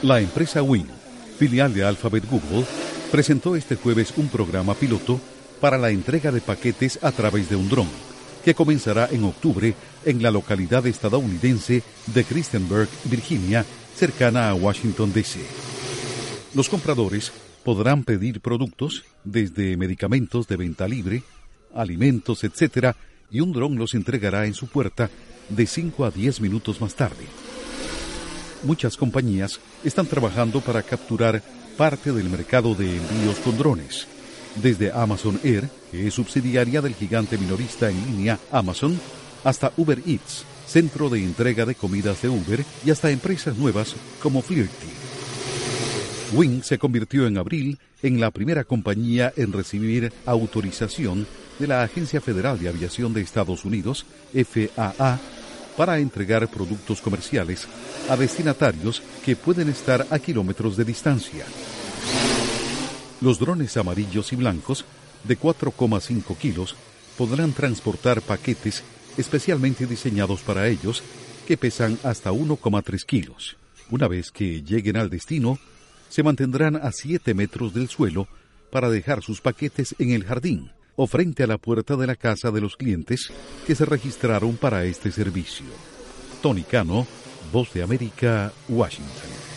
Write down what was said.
La empresa Wing, filial de Alphabet Google, presentó este jueves un programa piloto para la entrega de paquetes a través de un dron, que comenzará en octubre en la localidad estadounidense de Christiansburg, Virginia, cercana a Washington, D.C. Los compradores podrán pedir productos desde medicamentos de venta libre, alimentos, etc., y un dron los entregará en su puerta de 5 a 10 minutos más tarde. Muchas compañías están trabajando para capturar parte del mercado de envíos con drones, desde Amazon Air, que es subsidiaria del gigante minorista en línea Amazon, hasta Uber Eats, centro de entrega de comidas de Uber, y hasta empresas nuevas como Flirty. Wing se convirtió en abril en la primera compañía en recibir autorización de la Agencia Federal de Aviación de Estados Unidos, FAA, para entregar productos comerciales a destinatarios que pueden estar a kilómetros de distancia. Los drones amarillos y blancos de 4,5 kilos podrán transportar paquetes especialmente diseñados para ellos que pesan hasta 1,3 kilos. Una vez que lleguen al destino, se mantendrán a 7 metros del suelo para dejar sus paquetes en el jardín o frente a la puerta de la casa de los clientes que se registraron para este servicio. Tony Cano, Voz de América, Washington.